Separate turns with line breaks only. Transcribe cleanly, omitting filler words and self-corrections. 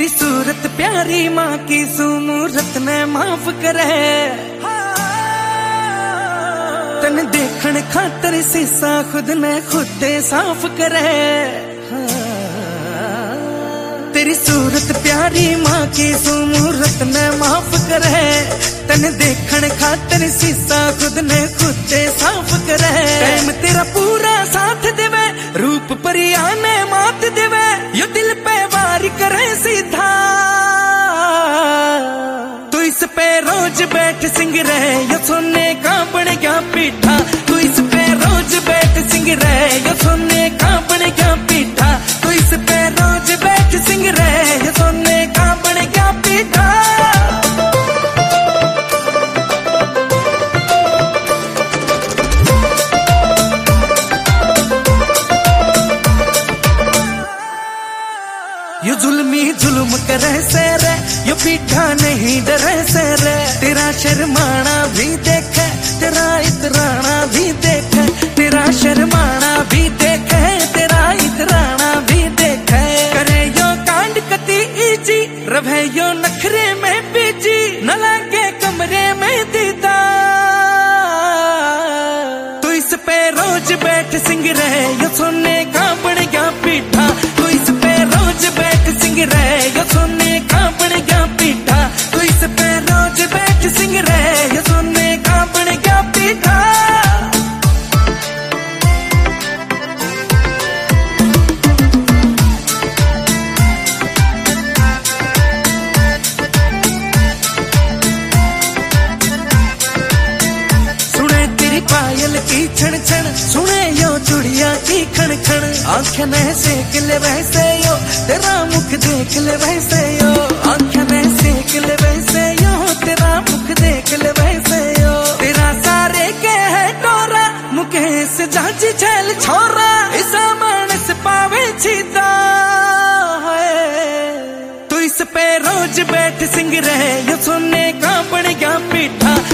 तेरी सूरत प्यारी माँ की सूरत ने माफ करे, तन देखण खातर शीशा खुद ने खुदे साफ करे। तेरी सूरत प्यारी माँ की सूरत ने माफ करे, तन देखण खातर शीशा खुद ने खुदे साफ करे। टाइम तेरा पूरा साथ देवे, रूप परिया ने मात देवे, यो दिल पे वार करे सीधा। तू इस पे रोज बैठ सिंग रहे, यो सोने का बन गया पीठा। तू इस पे रोज बैठ सिंग रहे, यो सोने का बन गया पीठा। तू इस पे रोज बैठ सिंग रहे, यो सोने का बन गया पीठा। यो जुल्मी जुल्म करे से रे, यो पीठा नहीं डरे से रे। तेरा शर्माना भी देखे, तेरा इतराना भी देखे, तेरा शर्माना भी देखे, तेरा इतराना भी देखे। करे यो कांड कती इजी, रहे यो नखरे में बीजी, न लगे कमरे में दीदा। तू इस पे रोज बैठ सिंग रहे, यो सोने का बन गया पीठा। तू इस पे रोज बैठ सिंग रहे, यो सोने का बन गया पीठा। तू इस पे रोज बैठ सिंग रहे, यो सोने का बन गया पीठा। सुने तेरी पायल की छण छण, सुने यो चुड़िया की खण खण। आंखें ने सेक ले वैसे यो, तेरा मुख देख ले वैसे यो। आंखें ने सेक ले वैसे यो, तेरा मुख देख ले वैसे यो। तेरा सारे के है टोरा, मुकेश जाजी छैल छोरा। ऐसा मानस पावे छीता है। तू इस पे रोज बैठ सिंग रहे, यो सोने का बन गया पीठा।